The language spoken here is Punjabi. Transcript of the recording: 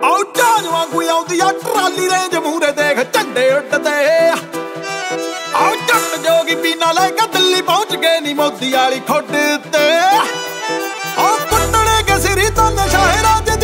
ਆਉ ਜਾਨ ਵਾਂਗੂ ਆਉਂਦੀ ਆ ਟਰਾਲੀ ਰੇਂਜ ਮੂਰੇ ਦੇਖ ਝੰਡੇ ਉੱਡਦੇ ਆਉ ਜੱਟ ਜੋਗੀ ਪੀਣਾ ਲੈ ਕੇ ਦਿੱਲੀ ਪਹੁੰਚ ਗਏ ਨੀ ਮੋਦੀ ਵਾਲੀ ਖੁੱਡ ਤੇ ਆਉ ਕੁੱਟਣੇ ਕੇ ਸਿਰੀ ਤੋਂ ਨਸ਼ਾ ਰਾਜ